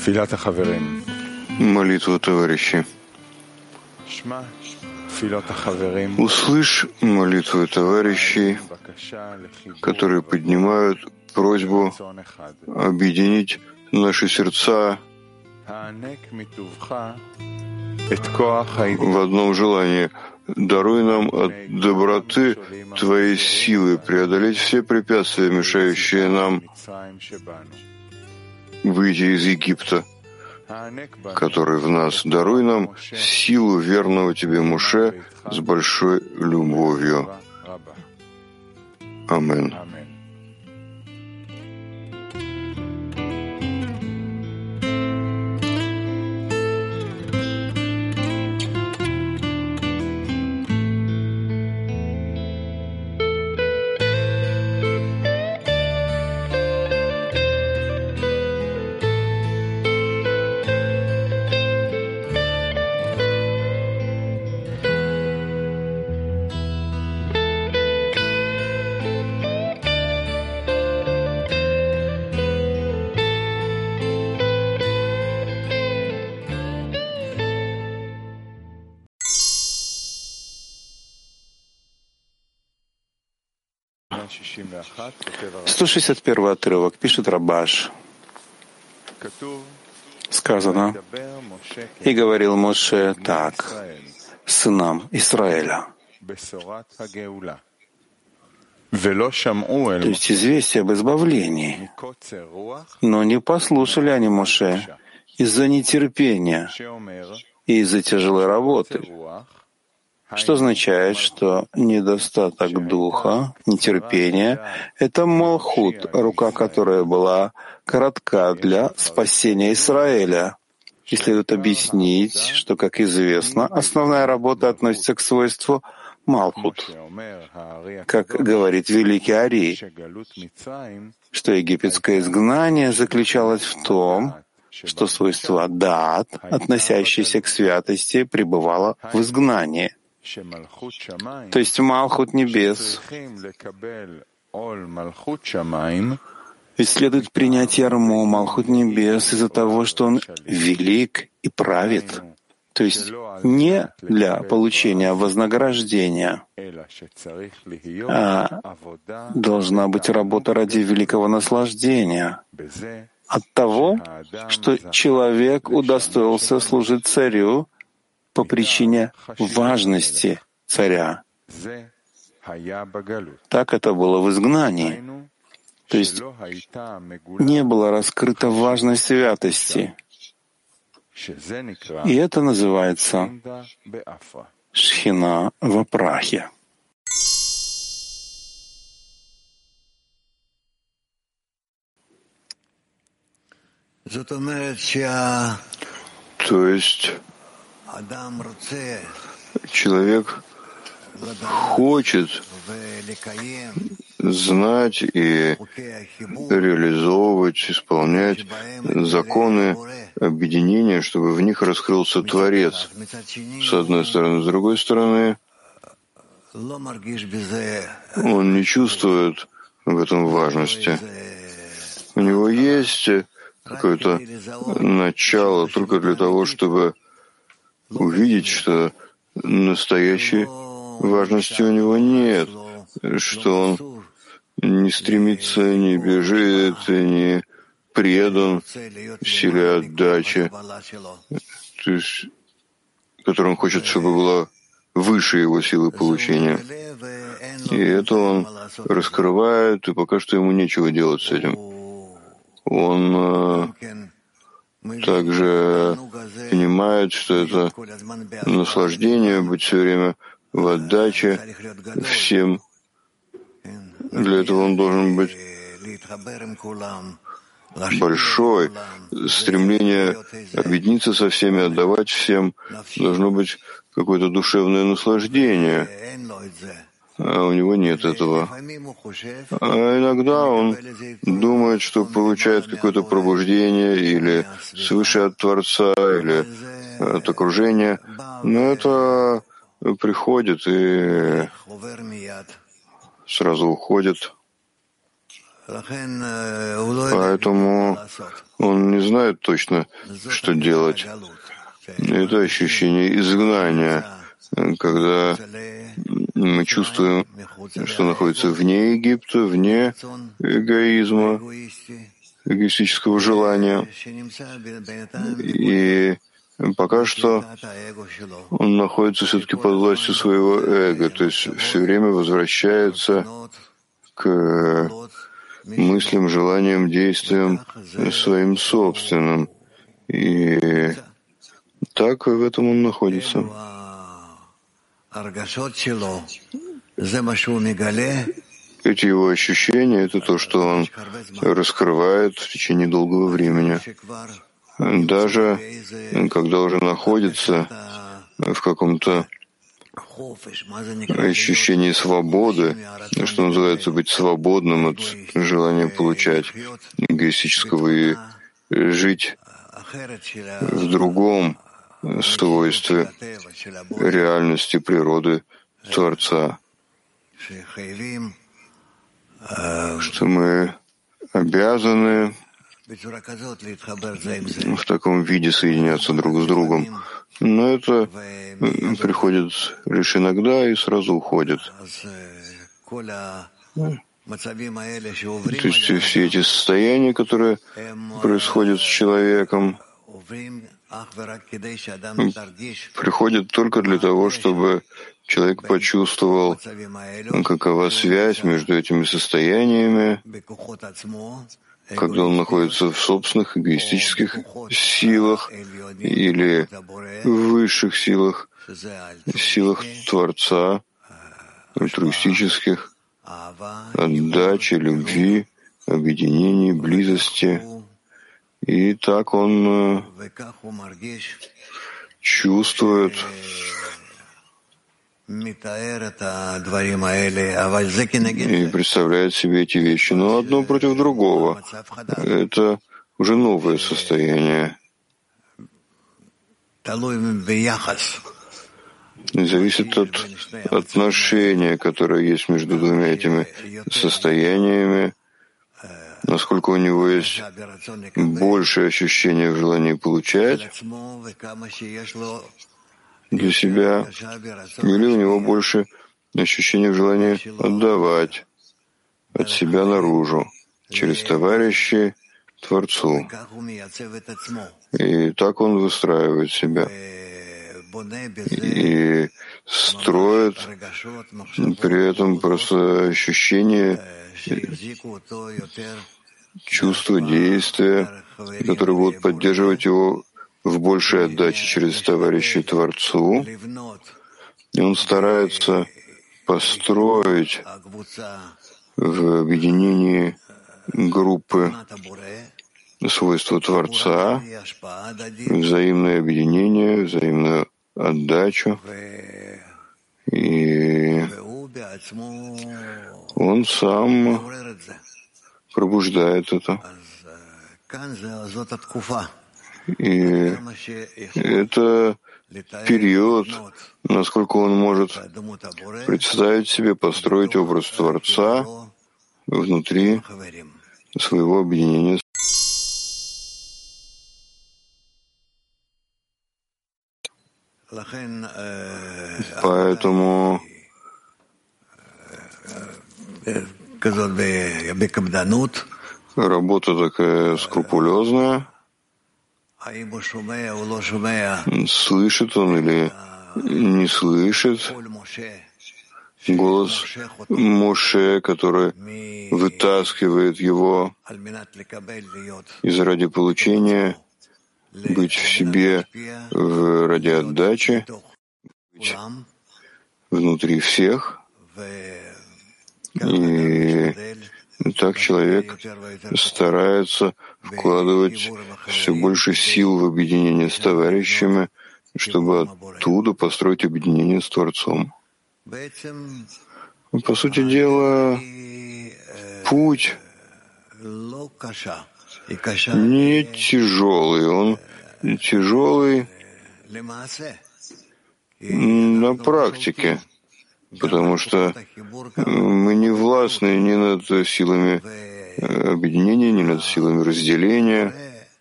Молитву товарищей. Услышь молитву товарищей, которые поднимают просьбу объединить наши сердца в одном желании. Даруй нам от доброты Твоей силы преодолеть все препятствия, мешающие нам выйти из Египта, который в нас. Даруй нам силу верного Тебе Моше с большой любовью. Амин. 161 отрывок, пишет Рабаш. Сказано: «И говорил Моше так сынам Израиля». То есть известие об избавлении. Но не послушали они Моше из-за нетерпения и из-за тяжелой работы, что означает, что недостаток духа, нетерпения — это Малхут, рука которая была коротка для спасения Израиля. И следует объяснить, что, как известно, основная работа относится к свойству Малхут. Как говорит великий Арий, что египетское изгнание заключалось в том, что свойство Даат, относящееся к святости, пребывало в изгнании. То есть Малхут небес. Ведь следует принять ярмо Малхут небес из-за того, что он велик и правит. То есть не для получения вознаграждения, а должна быть работа ради великого наслаждения, от того, что человек удостоился служить царю по причине важности царя. Так это было в изгнании. То есть не была раскрыта важность святости. И это называется Шхина во прахе. То есть человек хочет знать и реализовывать, исполнять законы объединения, чтобы в них раскрылся Творец. С одной стороны. С другой стороны, он не чувствует в этом важности. У него есть какое-то начало только для того, чтобы увидеть, что настоящей важности у него нет, что он не стремится, не бежит, не предан силе отдачи, то есть, которую он хочет, чтобы была выше его силы получения. И это он раскрывает, и пока что ему нечего делать с этим. Он также понимает, что это наслаждение быть все время в отдаче всем. Для этого он должен быть большой. Стремление объединиться со всеми, отдавать всем, должно быть какое-то душевное наслаждение. А у него нет этого. А иногда он думает, что получает какое-то пробуждение или свыше от Творца, или от окружения. Но это приходит и сразу уходит. Поэтому он не знает точно, что делать. Это ощущение изгнания, когда мы чувствуем, что находится вне Египта, вне эгоизма, эгоистического желания. И пока что он находится все-таки под властью своего эго, то есть все время возвращается к мыслям, желаниям, действиям своим собственным. И так в этом он находится. Эти его ощущения — это то, что он раскрывает в течение долгого времени. Даже когда уже находится в каком-то ощущении свободы, что называется быть свободным от желания получать эгоистического и жить в другом свойстве реальности природы Творца, что мы обязаны в таком виде соединяться друг с другом. Но это приходит лишь иногда и сразу уходит. То есть все эти состояния, которые происходят с человеком, приходят только для того, чтобы человек почувствовал, какова связь между этими состояниями, когда он находится в собственных эгоистических силах или в высших силах, силах Творца, альтруистических, отдачи, любви, объединений, близости. И так он чувствует и представляет себе эти вещи. Но одно против другого. Это уже новое состояние. Зависит от отношения, которое есть между двумя этими состояниями, насколько у него есть большее ощущение в желании получать для себя, или у него больше ощущение в желании отдавать от себя наружу, через товарищей Творцу. И так он выстраивает себя и строит при этом просто ощущение, чувства, действия, которые будут поддерживать его в большей отдаче через товарищей Творцу. И он старается построить в объединении группы свойства Творца, взаимное объединение, взаимную отдачу. И он сам пробуждает это. И это период, насколько он может представить себе, построить образ Творца внутри своего объединения. Поэтому работа такая скрупулезная. Слышит он или не слышит голос Моше, который вытаскивает его из ради получения, быть в себе ради отдачи, быть внутри всех. И так человек старается вкладывать все больше сил в объединение с товарищами, чтобы оттуда построить объединение с Творцом. По сути дела, путь не тяжелый, он тяжелый на практике, потому что мы не властны ни над силами объединения, ни над силами разделения.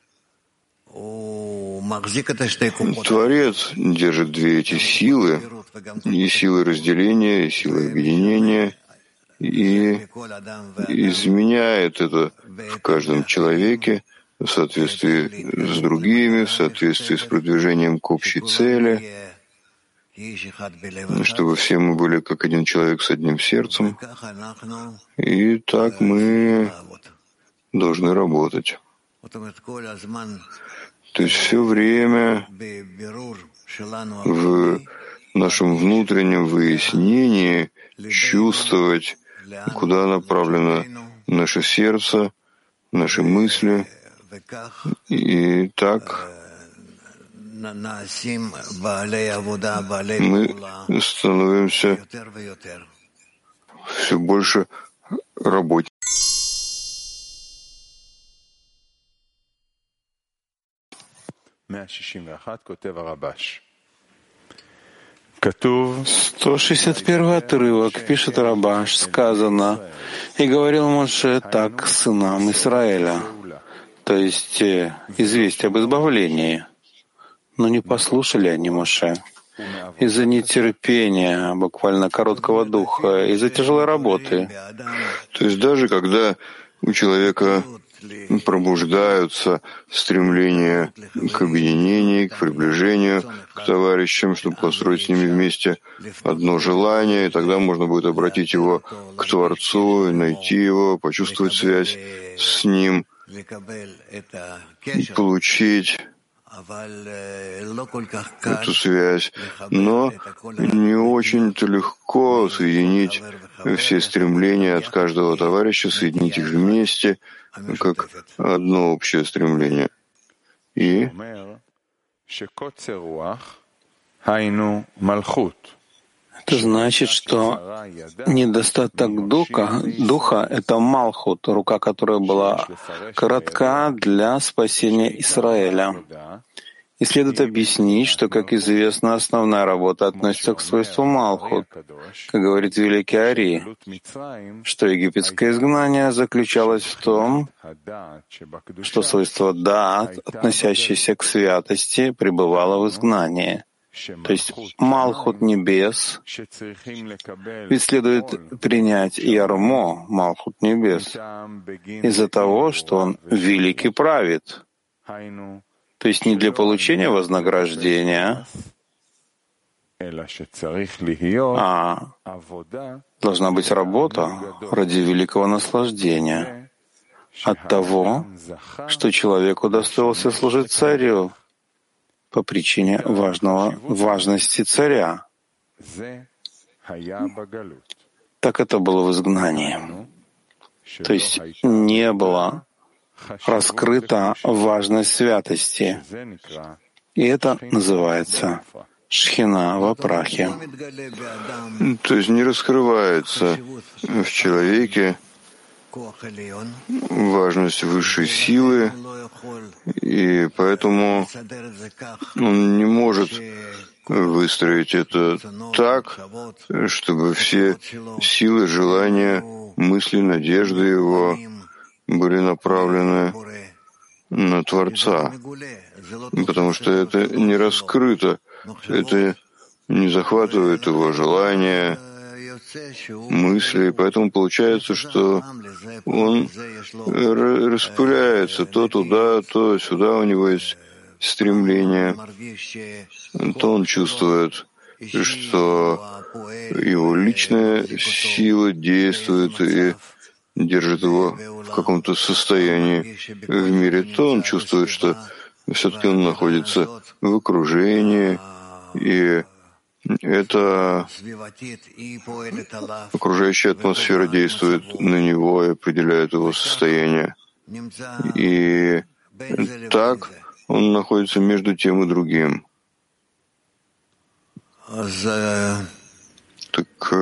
Творец держит две эти силы, и силы разделения, и силы объединения, и изменяет это в каждом человеке в соответствии с другими, в соответствии с продвижением к общей цели, чтобы все мы были как один человек с одним сердцем. И так мы должны работать. То есть все время в нашем внутреннем выяснении чувствовать, куда направлено наше сердце, наши мысли. И так мы становимся все больше работниками. 161 отрывок, пишет Рабаш, сказано, «И говорил Моше так сынам Израиля», то есть известие об избавлении. Но не послушали они Моше. Из-за нетерпения, буквально короткого духа, из-за тяжелой работы. То есть даже когда у человека пробуждаются стремления к объединению, к приближению к товарищам, чтобы построить с ними вместе одно желание, и тогда можно будет обратить его к Творцу, и найти его, почувствовать связь с ним, получить эту связь. Но не очень-то легко соединить все стремления от каждого товарища, соединить их вместе, как одно общее стремление. И это значит, что недостаток духа — это Малхут, рука, которая была коротка для спасения Израиля. И следует объяснить, что, как известно, основная работа относится к свойству Малхут, как говорит великий Ари, что египетское изгнание заключалось в том, что свойство Даат, относящееся к святости, пребывало в изгнании. То есть Малхут небес, ведь следует принять Ярмо, Малхут небес, из-за того, что он великий правит. То есть не для получения вознаграждения, а должна быть работа ради великого наслаждения от того, что человек удостоился служить царю по причине важности царя. Так это было в изгнании. То есть не было раскрыта важность святости. И это называется Шхина в прахе. То есть не раскрывается в человеке важность высшей силы, и поэтому он не может выстроить это так, чтобы все силы, желания, мысли, надежды его были направлены на Творца, потому что это не раскрыто, это не захватывает его желания, мысли, поэтому получается, что он распыляется то туда, то сюда, у него есть стремление, то он чувствует, что его личная сила действует и держит его в каком-то состоянии в мире, то он чувствует, что все-таки он находится в окружении, и эта окружающая атмосфера действует на него и определяет его состояние. И так он находится между тем и другим. Так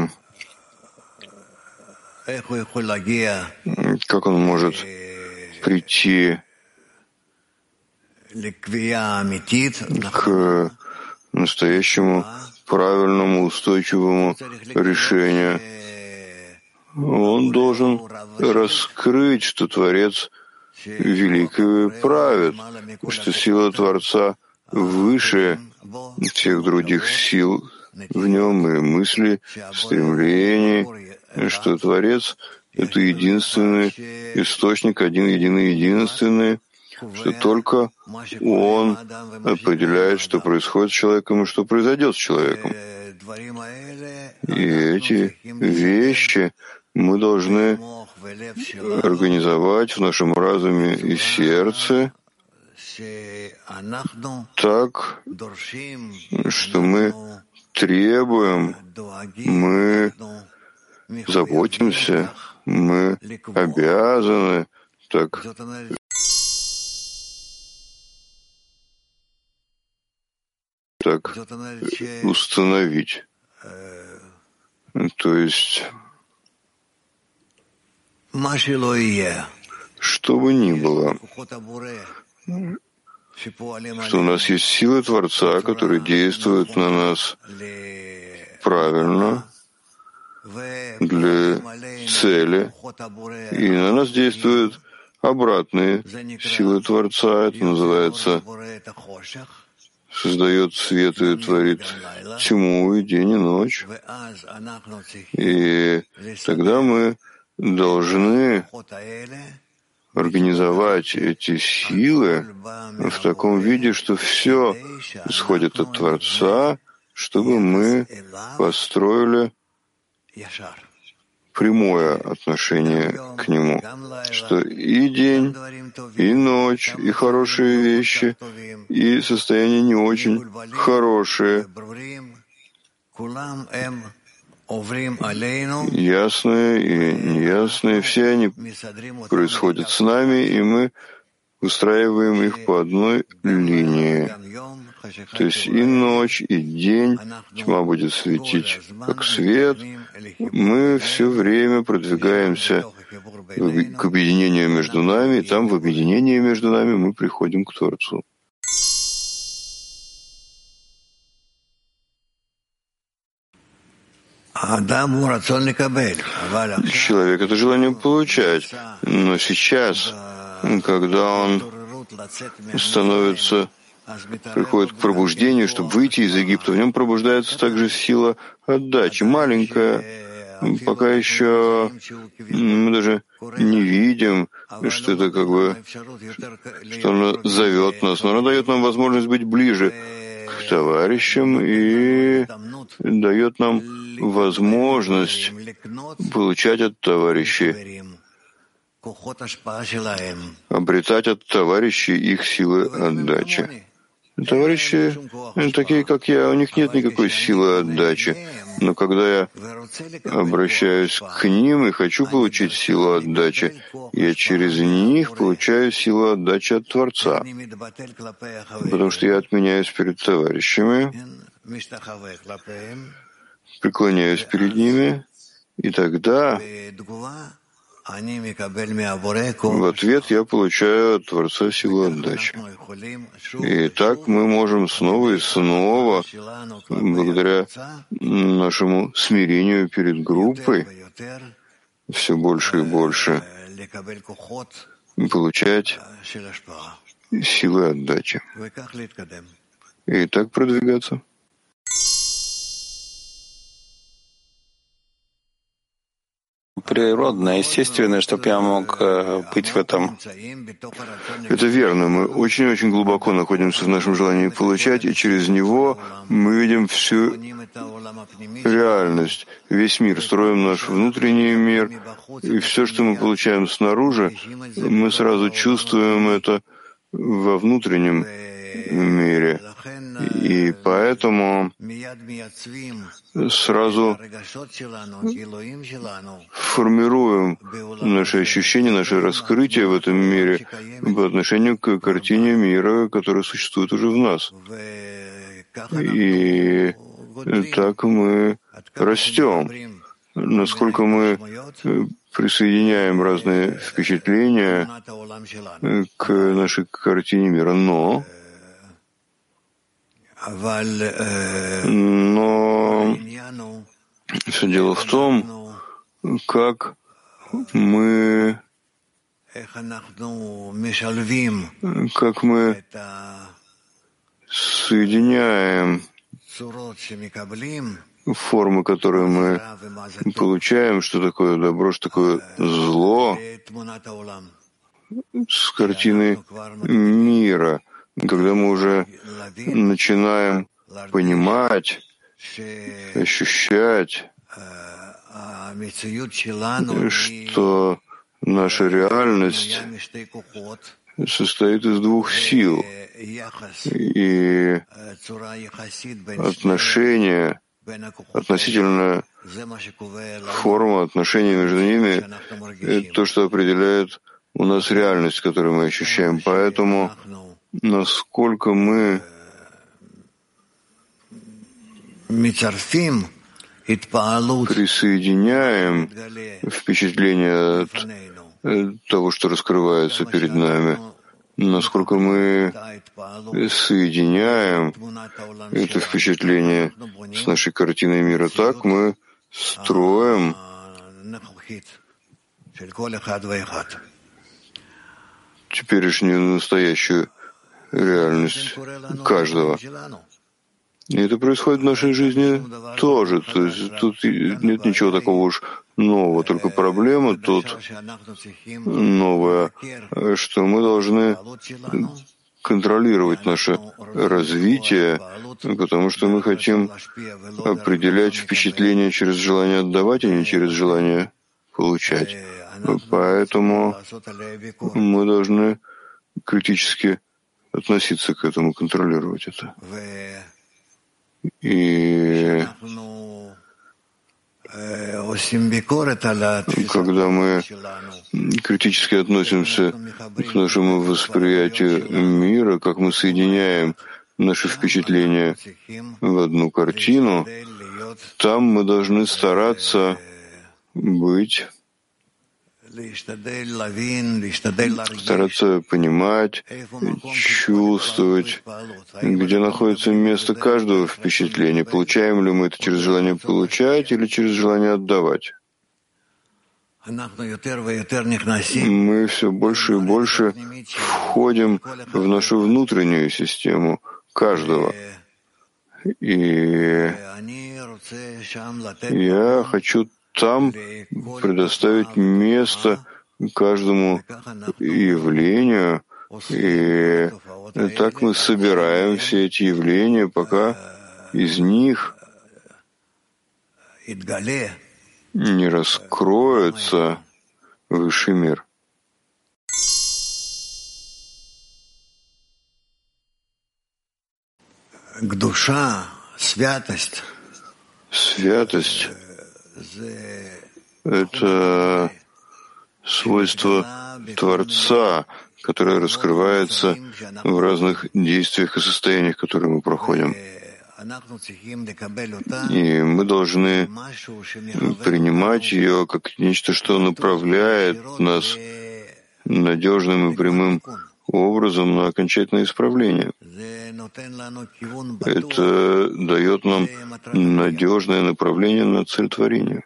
как он может прийти к настоящему, правильному, устойчивому решению он должен раскрыть, что Творец велик и правит, что сила Творца выше всех других сил в нем и мыслей, стремлений, что Творец — это единственный источник, один, единый, единственный, что только Он определяет, что происходит с человеком и что произойдет с человеком. И эти вещи мы должны организовать в нашем разуме и сердце так, что мы требуем, мы заботимся, мы обязаны так установить. То есть, что бы ни было, что у нас есть силы Творца, которые действуют на нас правильно, для цели, и на нас действуют обратные силы Творца. Это называется создает свет и творит тьму, и день, и ночь. И тогда мы должны организовать эти силы в таком виде, что все исходит от Творца, чтобы мы построили прямое отношение к Нему, что и день, и ночь, и хорошие вещи, и состояния не очень хорошие, ясные и неясные, все они происходят с нами, и мы выстраиваем их по одной линии. То есть и ночь, и день, тьма будет светить как свет. Мы все время продвигаемся к объединению между нами, и там в объединении между нами мы приходим к Творцу. Человек — это желание получать, но сейчас, когда он приходит к пробуждению, чтобы выйти из Египта, в нем пробуждается также сила отдачи, маленькая, пока еще мы даже не видим, что это что она зовет нас, но она дает нам возможность быть ближе к товарищам и дает нам возможность получать от товарищей, обретать от товарищей их силы отдачи. Товарищи такие, как я, у них нет никакой силы отдачи. Но когда я обращаюсь к ним и хочу получить силу отдачи, я через них получаю силу отдачи от Творца. Потому что я отменяюсь перед товарищами, преклоняюсь перед ними, и тогда в ответ я получаю от Творца силу отдачи. И так мы можем снова и снова, благодаря нашему смирению перед группой, все больше и больше получать силы отдачи. И так продвигаться. Природное, естественное, чтобы я мог быть в этом. Это верно. Мы очень-очень глубоко находимся в нашем желании получать, и через него мы видим всю реальность, весь мир, строим наш внутренний мир, и все, что мы получаем снаружи, мы сразу чувствуем это во внутреннем мире. И поэтому сразу формируем наши ощущения, наше раскрытие в этом мире по отношению к картине мира, которая существует уже в нас. И так мы растем. Насколько мы присоединяем разные впечатления к нашей картине мира. Но все дело в том, как мы соединяем формы, которые мы получаем, что такое добро, что такое зло, с картины мира, когда мы уже начинаем понимать, ощущать, что наша реальность состоит из двух сил, и относительно форма отношений между ними — это то, что определяет у нас реальность, которую мы ощущаем. Поэтому насколько мы присоединяем впечатление от того, что раскрывается перед нами, насколько мы соединяем это впечатление с нашей картиной мира, так мы строим теперешнюю настоящую реальность каждого. И это происходит в нашей жизни тоже. То есть тут нет ничего такого уж нового, только проблема тут новая, что мы должны контролировать наше развитие, потому что мы хотим определять впечатление через желание отдавать, а не через желание получать. Поэтому мы должны критически относиться к этому, контролировать это. И когда мы критически относимся к нашему восприятию мира, как мы соединяем наши впечатления в одну картину, там мы должны стараться быть, стараться понимать, чувствовать, где находится место каждого впечатления, получаем ли мы это через желание получать или через желание отдавать. Мы все больше и больше входим в нашу внутреннюю систему каждого. И я хочу там предоставить место каждому явлению, и так мы собираем все эти явления, пока из них не раскроется высший мир. Святость — это свойство Творца, которое раскрывается в разных действиях и состояниях, которые мы проходим. И мы должны принимать ее как нечто, что направляет нас надежным и прямым образом на окончательное исправление. Это дает нам надежное направление на цель творения.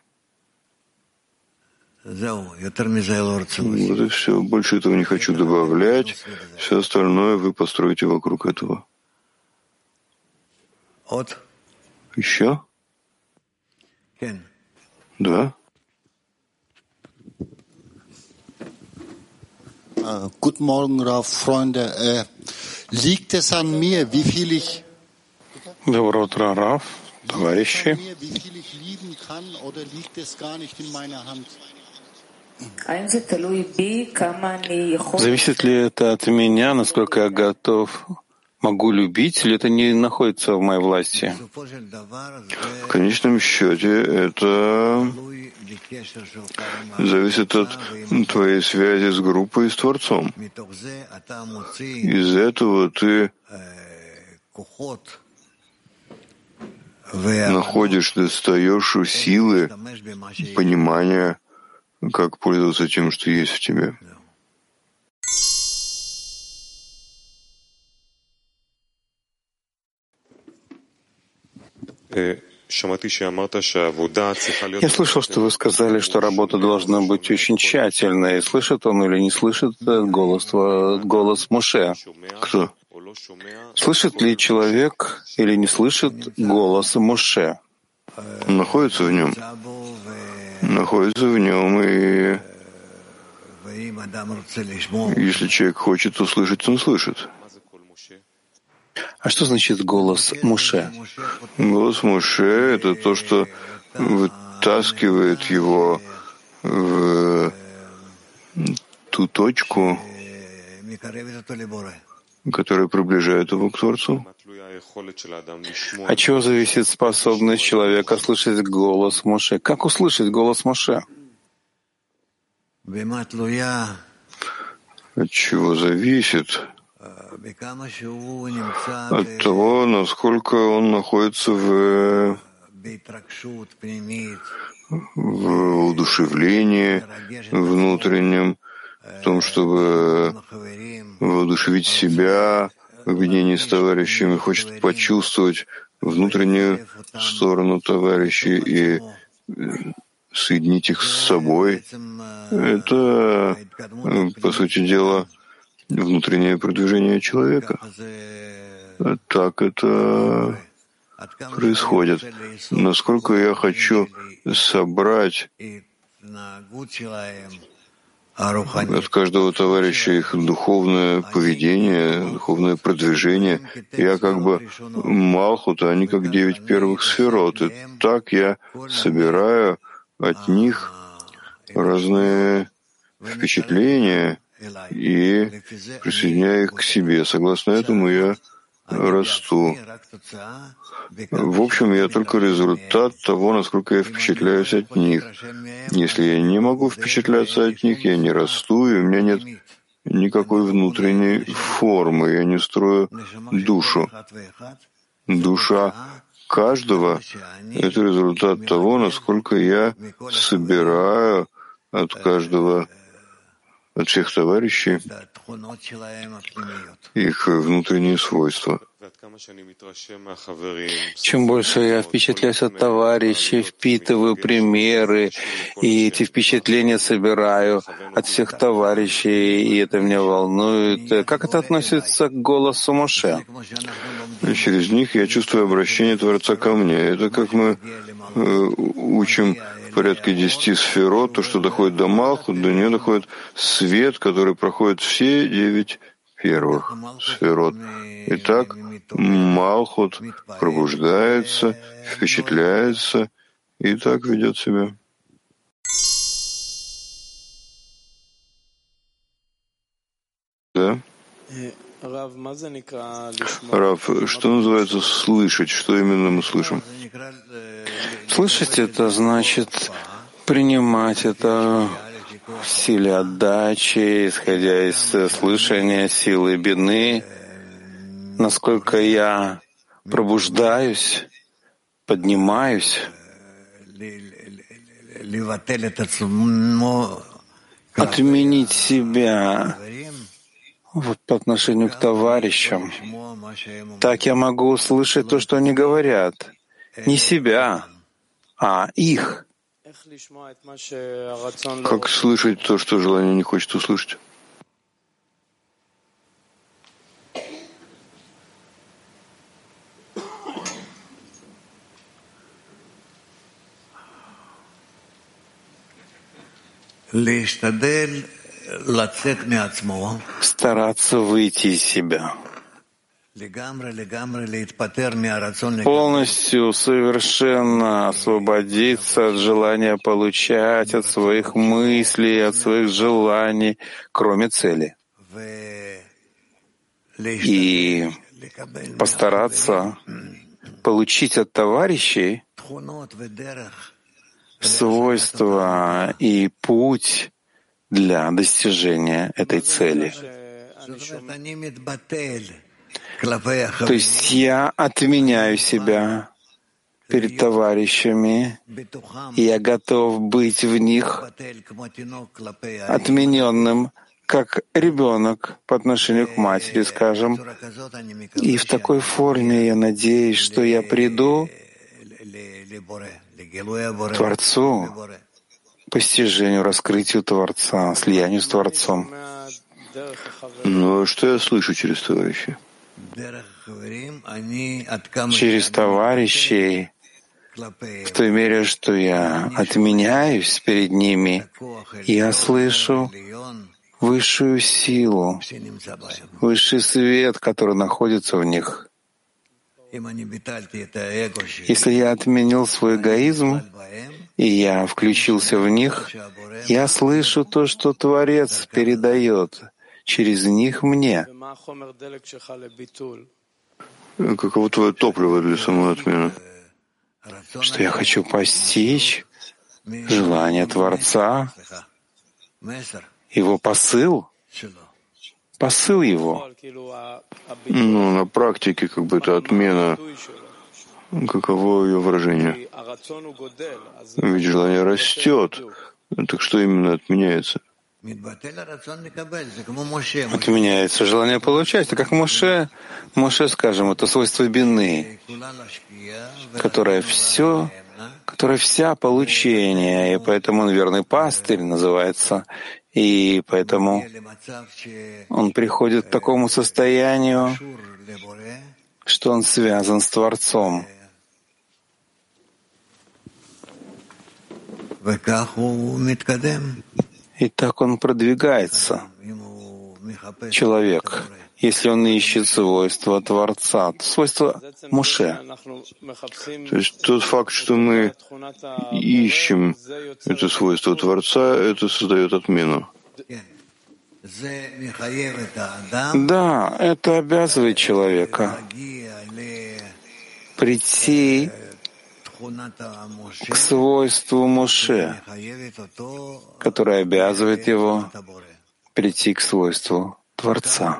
Вот и все. Больше этого не хочу добавлять. Все остальное вы построите вокруг этого. Еще? Да? Guten Morgen, Rav, Freunde. Liegt es an mir, wie viel ich Доброе утро, Рав, товарищи. wie viel ich lieben kann, oder liegt es gar nicht in meiner Hand? Зависит ли это от меня, насколько я могу любить, или это не находится в моей власти? В конечном счете это зависит от твоей связи с группой и с Творцом. Из этого ты находишь, достаешь силы, понимания, как пользоваться тем, что есть в тебе. Я слышал, что вы сказали, что работа должна быть очень тщательной. Слышит он или не слышит голос Моше? Кто? Слышит ли человек или не слышит голос Моше? Он находится в нем. Находится в нем, и если человек хочет услышать, он слышит. А что значит голос Моше? Голос Моше — это то, что вытаскивает его в ту точку, которая приближает его к Творцу. От чего зависит способность человека слышать голос Моше? Как услышать голос Моше? От чего зависит? От того, насколько он находится в воодушевлении внутреннем, в том, чтобы воодушевить себя в объединении с товарищами, хочет почувствовать внутреннюю сторону товарищей и соединить их с собой. Это, по сути дела, внутреннее продвижение человека. Так это происходит. Насколько я хочу собрать от каждого товарища их духовное поведение, духовное продвижение. Я как бы Малхут, а они как 9 первых сферот. И так я собираю от них разные впечатления и присоединяю их к себе. Согласно этому я расту. В общем, я только результат того, насколько я впечатляюсь от них. Если я не могу впечатляться от них, я не расту, и у меня нет никакой внутренней формы, я не строю душу. Душа каждого — это результат того, насколько я собираю от каждого, от всех товарищей, их внутренние свойства. Чем больше я впечатляюсь от товарищей, впитываю примеры, и эти впечатления собираю от всех товарищей, и это меня волнует. Как это относится к голосу Моше? Через них я чувствую обращение Творца ко мне. Это как мы учим в порядке 10 сферот, то, что доходит до Малхут, до нее доходит свет, который проходит все 9 первых сферот. Итак, Малхут пробуждается, впечатляется и так ведет себя. Да? Рав, что называется слышать? Что именно мы слышим? Слышать — это значит принимать это в силе отдачи, исходя из слышания, силы бины. Насколько я пробуждаюсь, поднимаюсь, отменить себя по отношению к товарищам. Так я могу услышать то, что они говорят. Не себя, а их. Как слышать то, что желание не хочет услышать? Стараться выйти из себя. Полностью, совершенно освободиться от желания получать, от своих мыслей, от своих желаний, кроме цели. И постараться получить от товарищей свойства и путь для достижения этой цели. То есть я отменяю себя перед товарищами, и я готов быть в них отмененным, как ребенок по отношению к матери, скажем. И в такой форме я надеюсь, что я приду Творцу, постижению, раскрытию Творца, слиянию с Творцом. Но что я слышу через товарищей? Через товарищей, в той мере, что я отменяюсь перед ними, я слышу высшую силу, высший свет, который находится в них. Если я отменил свой эгоизм, и я включился в них, я слышу то, что Творец передает через них мне. Каково твое топливо для самоотмены? Что я хочу постичь желание Творца, его посыл его. Ну, на практике как бы это отмена. Каково ее выражение? Ведь желание растет. Так что именно отменяется? Отменяется желание получать. Это как Моше, скажем, это свойство бины, которое вся получение, и поэтому он верный пастырь называется, и поэтому он приходит к такому состоянию, что он связан с Творцом. И так он продвигается, человек, если он ищет свойства Творца, свойства Моше. То есть тот факт, что мы ищем это свойство Творца, это создает отмену. Да, это обязывает человека прийти к свойству Моше, которое обязывает его прийти к свойству Творца.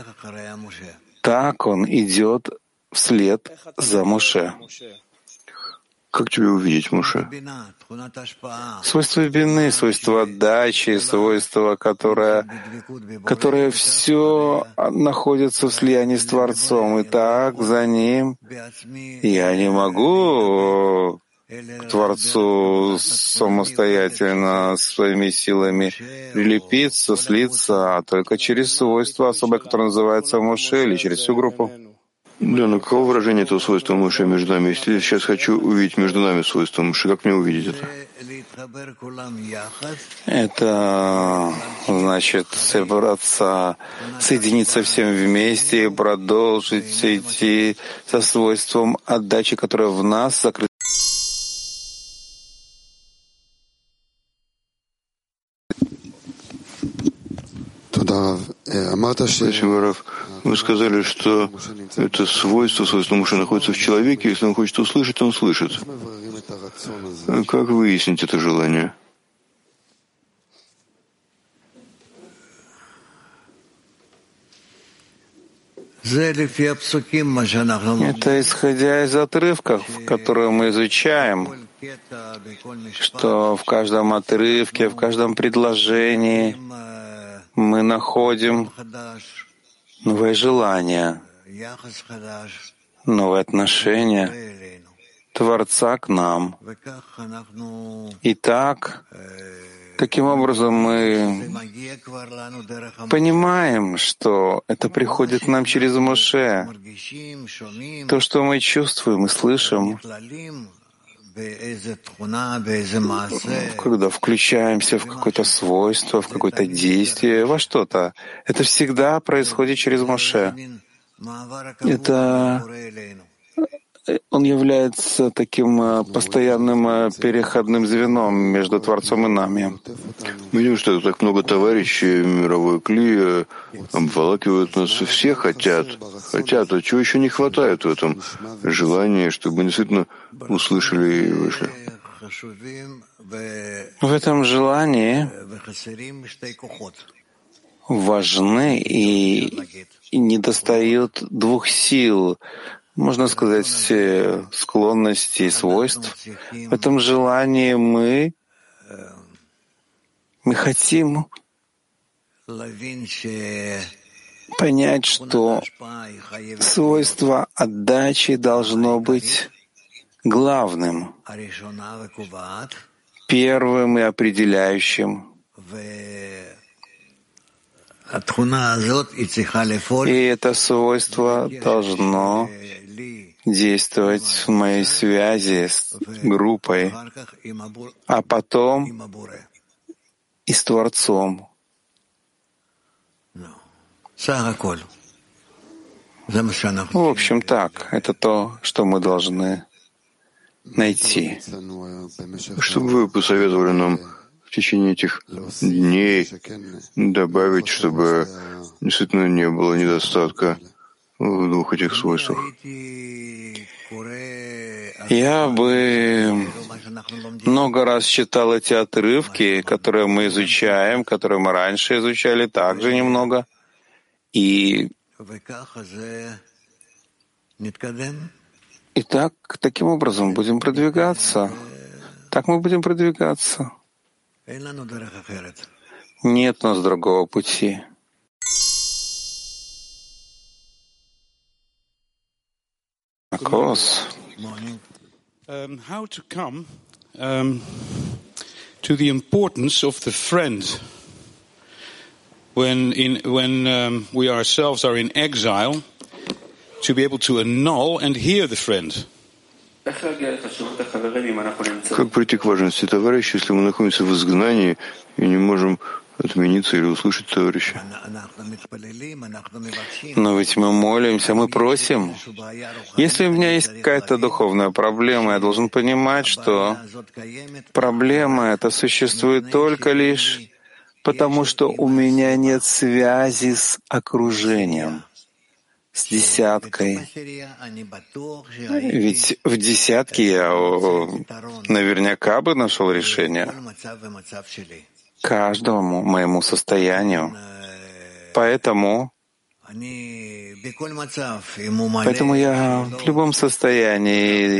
Так он идет вслед за Моше. Как тебе увидеть, Моше? Свойство бины, свойство отдачи, свойство, которое все находится в слиянии с Творцом. И так за ним я не могу к Творцу самостоятельно своими силами прилепиться, слиться, а только через свойство особое, которое называется Моше, или через всю группу. Да, но каково выражение этого свойства Моше между нами? Если я сейчас хочу увидеть между нами свойство Моше, как мне увидеть это? Это значит собраться, соединиться всем вместе и продолжить идти со свойством отдачи, которое в нас закрыто. Спасибо, Рав. Вы сказали, что это свойство Моше находится в человеке, если он хочет услышать, он слышит. Как выяснить это желание? Это исходя из отрывков, которые мы изучаем, что в каждом отрывке, в каждом предложении мы находим новое желание, новые отношения Творца к нам. И так, таким образом, мы понимаем, что это приходит к нам через Моше. То, что мы чувствуем и слышим, когда включаемся в какое-то свойство, в какое-то действие, во что-то, это всегда происходит через Моше. Он является таким постоянным переходным звеном между Творцом и нами. Мы видим, что так много товарищей мировой кли обволакивают нас. Все хотят. А чего еще не хватает в этом желании, чтобы действительно услышали и вышли? В этом желании важны и недостают двух сил, можно сказать, склонностей и свойств. В этом желании мы хотим понять, что свойство отдачи должно быть главным, первым и определяющим. И это свойство должно действовать в моей связи с группой, а потом и с Творцом. В общем, так, это то, что мы должны найти. Что бы вы посоветовали нам в течение этих дней добавить, чтобы действительно не было недостатка в двух этих свойствах? Я бы много раз читал эти отрывки, которые мы изучаем, которые мы раньше изучали также немного, и так, таким образом будем продвигаться. Так мы будем продвигаться. Нет у нас другого пути. Акос. How to come to the importance of the friend when we ourselves are in exile, to be able to annul and hear the friend. Как прийти к важности товарища, если мы находимся в изгнании и не можем отмениться или услышать товарища? Но ведь мы молимся, мы просим. Если у меня есть какая-то духовная проблема, я должен понимать, что проблема эта существует только лишь потому, что у меня нет связи с окружением, с десяткой. Ведь в десятке я наверняка бы нашел решение каждому моему состоянию. Поэтому я в любом состоянии,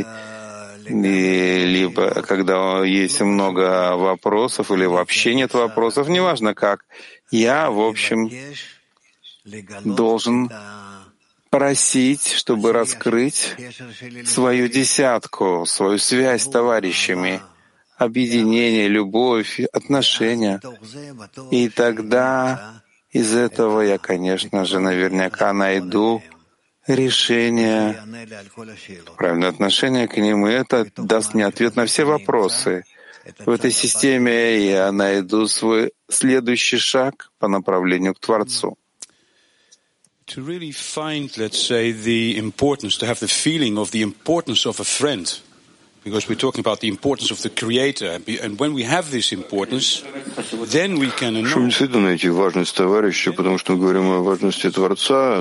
либо когда есть много вопросов, или вообще нет вопросов, неважно как, я, в общем, должен просить, чтобы раскрыть свою десятку, свою связь с товарищами, объединение, любовь, отношения. И тогда из этого я, конечно же, наверняка найду решение, правильное отношение к ним, и это даст мне ответ на все вопросы. В этой системе я найду свой следующий шаг по направлению к Творцу. To really find, let's say, the importance, to have the feeling of the importance of a friend, because we're talking about the importance of the Creator, and when we have this importance, then we can know. Чтобы действительно найти важность товарища, потому что мы говорим о важности Творца,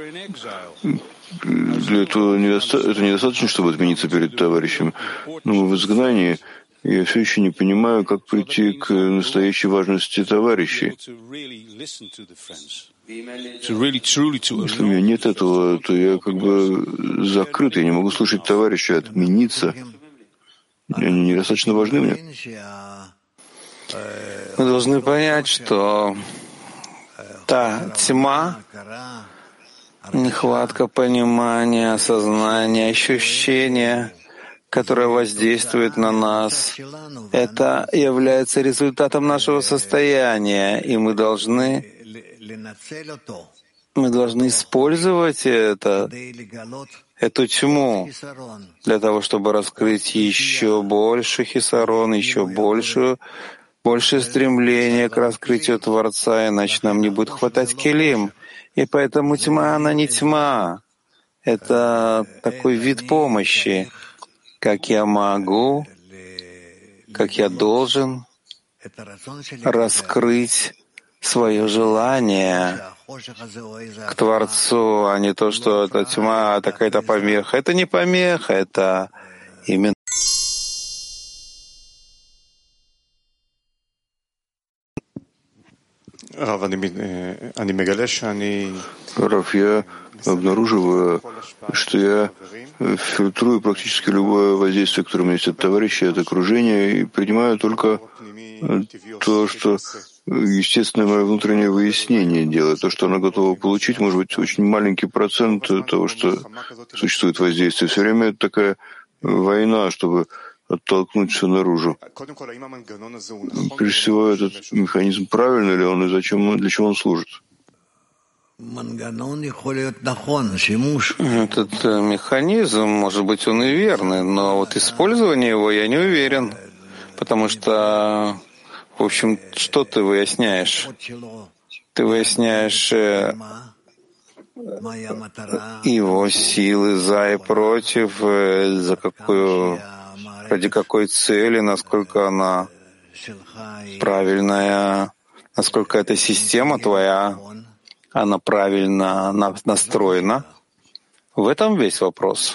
для этого это недостаточно, чтобы отмениться перед товарищем. Но мы в изгнании, и я все еще не понимаю, как прийти к настоящей важности товарищей. Если у меня нет этого, то я как бы закрыт, я не могу слушать товарища, отмениться. Они недостаточно важны мне. Мы должны понять, что та тьма, нехватка понимания, осознания, ощущения, которое воздействует на нас, это является результатом нашего состояния, и мы должны использовать эту тьму для того, чтобы раскрыть еще больше хисарон, еще больше стремление к раскрытию Творца, иначе нам не будет хватать келим. И поэтому тьма, она не тьма. Это такой вид помощи, как я могу, как я должен раскрыть свое желание к Творцу, а не то, что это тьма, а какая-то помеха. Это не помеха, это именно... Раф, я обнаруживаю, что я фильтрую практически любое воздействие, которое у меня есть от товарища, от окружения, и принимаю только то, что естественное мое внутреннее выяснение делает. То, что оно готово получить, может быть, очень маленький процент того, что существует воздействие. Все время такая война, чтобы оттолкнуть все наружу. Прежде всего, этот механизм правильный ли он и для чего он служит? Этот механизм, может быть, он и верный, но вот использование его я не уверен, потому что, в общем, что ты выясняешь? Ты выясняешь его силы за и против, ради какой цели, насколько она правильная, насколько эта система твоя, она правильно настроена. В этом весь вопрос.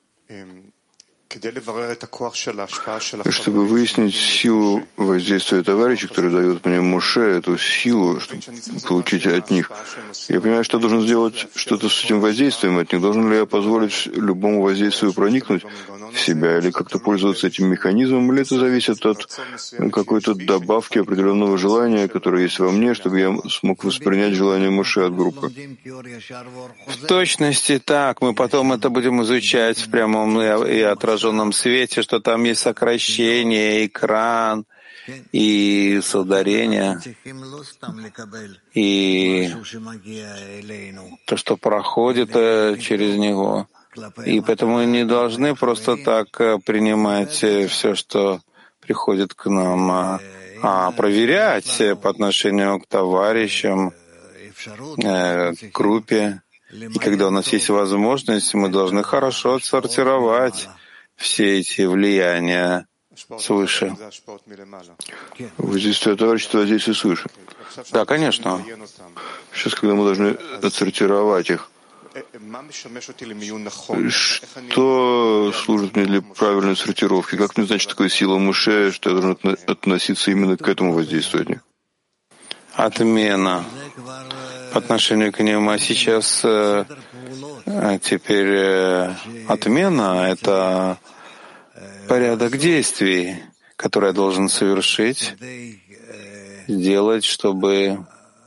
Чтобы выяснить силу воздействия товарищей, которые дают мне Моше, эту силу, чтобы получить от них, я понимаю, что я должен сделать что-то с этим воздействием от них. Должен ли я позволить любому воздействию проникнуть в себя или как-то пользоваться этим механизмом, или это зависит от какой-то добавки определенного желания, которое есть во мне, чтобы я смог воспринять желание Моше от группы? В точности так. Мы потом это будем изучать в прямом и отраженном свете, что там есть сокращение, экран и соударение, и то, что проходит через него. И поэтому мы не должны просто так принимать все, что приходит к нам, а проверять по отношению к товарищам, к группе. И когда у нас есть возможность, мы должны хорошо отсортировать все эти влияния свыше. Воздействие товарищества воздействие свыше. Да, конечно. Сейчас, когда мы должны отсортировать их, что служит мне для правильной сортировки? Как мне знать, что такое сила Моше, что я должен относиться именно к этому воздействию от них? Отмена по отношению к ним. А сейчас теперь отмена — это порядок действий, который я должен совершить, сделать, чтобы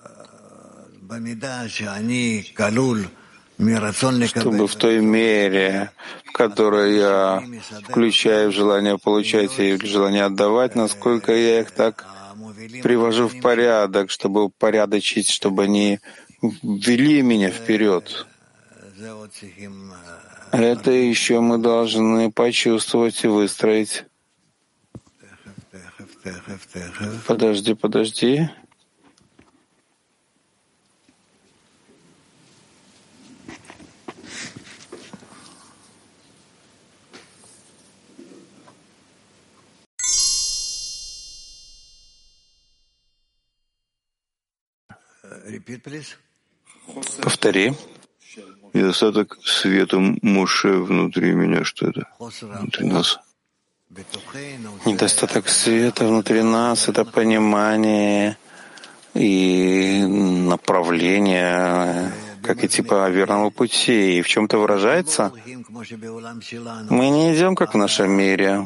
в той мере, в которой я включаю в желание получать и в желание отдавать, насколько я их так привожу в порядок, чтобы упорядочить, чтобы они ввели меня вперед. Это еще мы должны почувствовать и выстроить. Подожди. Повтори. Недостаток света Моше внутри меня, что это? Внутри нас. Недостаток света внутри нас — это понимание и направление, как идти по верному пути. И в чем-то выражается. Мы не идем, как в нашем мире,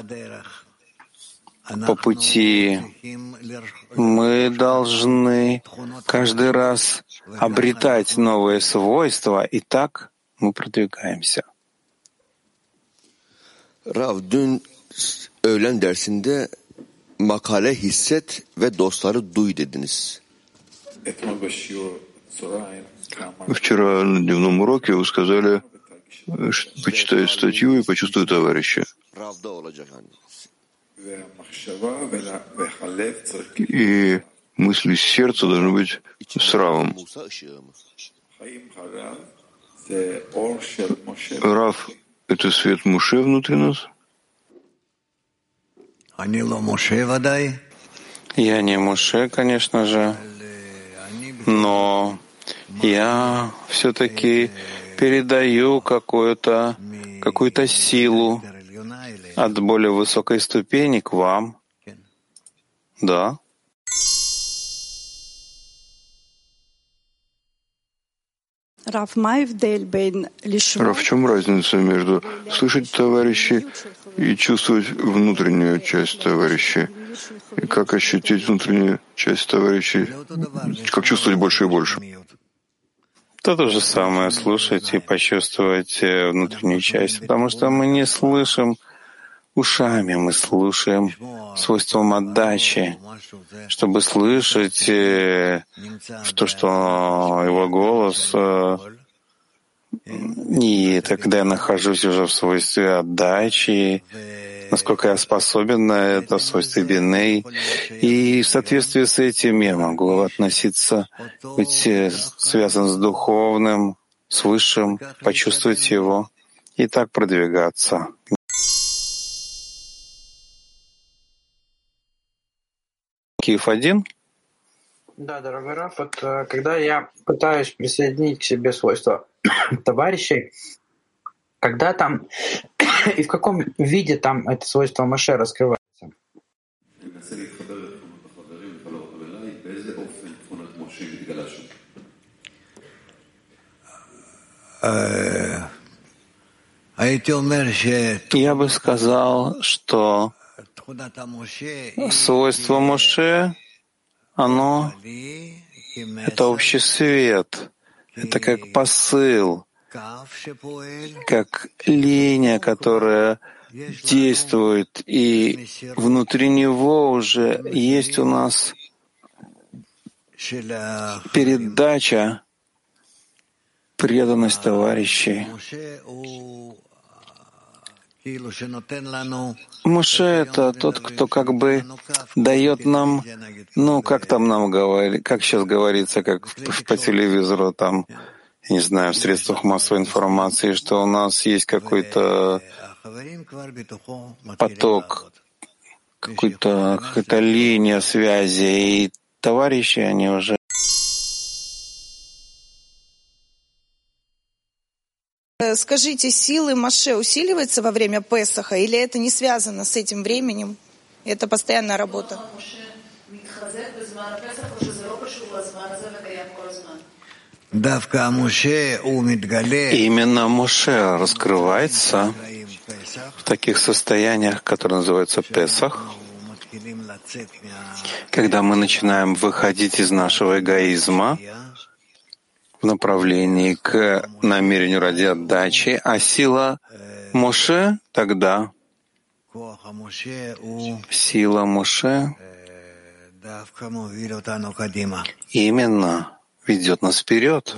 по пути. Мы должны каждый раз обретать новые свойства, и так мы продвигаемся. Rav, dün öğlen dersinde makale hisset ve dostları duy dediniz. Вчера на дневном уроке вы сказали, почитай статью и почувствуй товарища. И мысли сердца должны быть с Равом. Рав — это свет Моше внутри нас? Я не Моше, конечно же, но я все-таки передаю какую-то силу от более высокой ступени к вам. Да. Рав, в чем разница между слышать товарищей и чувствовать внутреннюю часть товарищей? И как ощутить внутреннюю часть товарищей? Как чувствовать больше и больше? То же самое слушать и почувствовать внутреннюю часть, потому что мы не слышим ушами, мы слушаем свойством отдачи, чтобы слышать в то, что его голос. И тогда я нахожусь уже в свойстве отдачи, насколько я способен на это, в свойстве бины. И в соответствии с этим я могу относиться, быть связан с духовным, с высшим, почувствовать его и так продвигаться. Киев-1. Да, дорогой Раф, вот когда я пытаюсь присоединить к себе свойства товарищей, когда там и в каком виде там это свойство Моше раскрывается? Я бы сказал, что свойство Моше, оно — это общий свет, это как посыл, как линия, которая действует, и внутри него уже есть у нас передача, преданность товарищей. Моше — это тот, кто как бы дает нам, как там нам говорит, как сейчас говорится, как по телевизору, там, я не знаю, в средствах массовой информации, что у нас есть какой-то поток, какая-то линия связи, и товарищи, они уже Скажите, силы Моше усиливаются во время Песаха, или это не связано с этим временем? Это постоянная работа? Именно Моше раскрывается в таких состояниях, которые называются Песах, когда мы начинаем выходить из нашего эгоизма в направлении к намерению ради отдачи, а сила Моше тогда, сила Моше именно ведет нас вперед.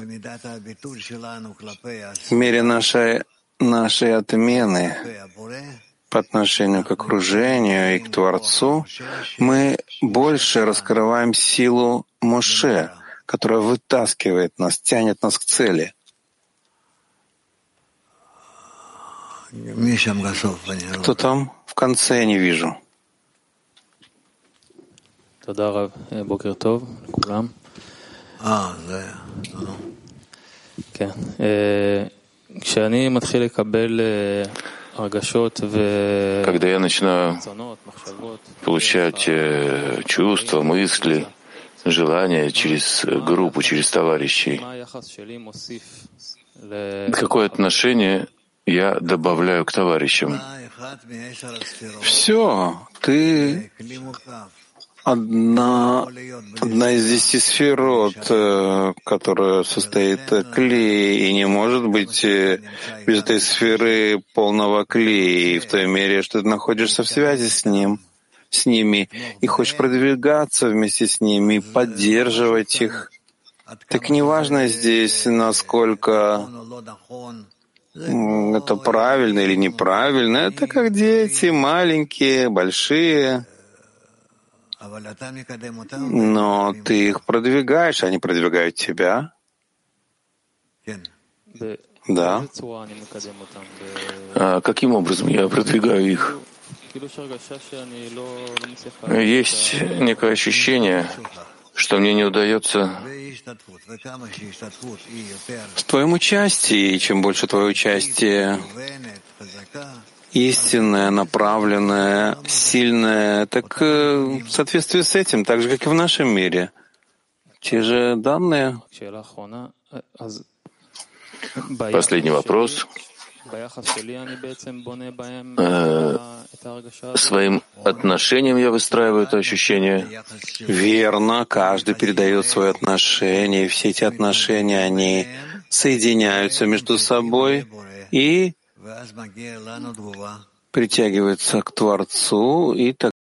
В мере нашей отмены по отношению к окружению и к Творцу мы больше раскрываем силу Моше, которая вытаскивает нас, тянет нас к цели. Кто там? В конце я не вижу. Когда я начинаю получать чувства, мысли, желания через группу, через товарищей, какое отношение я добавляю к товарищам? Все, ты одна из 10 сферот, которая состоит клей, и не может быть без этой сферы полного клея, в той мере, что ты находишься в связи с ними, и хочешь продвигаться вместе с ними, поддерживать их. Так неважно здесь, насколько это правильно или неправильно, это как дети, маленькие, большие. Но ты их продвигаешь, они продвигают тебя. Да. А каким образом я продвигаю их? Есть некое ощущение, что мне не удается в твоем участии, и чем больше твое участие истинное, направленное, сильное, так в соответствии с этим, так же, как и в нашем мире, те же данные. Последний вопрос. Своим отношением я выстраиваю это ощущение. Верно, каждый передает свое отношение, и все эти отношения, они соединяются между собой и притягиваются к Творцу, и так.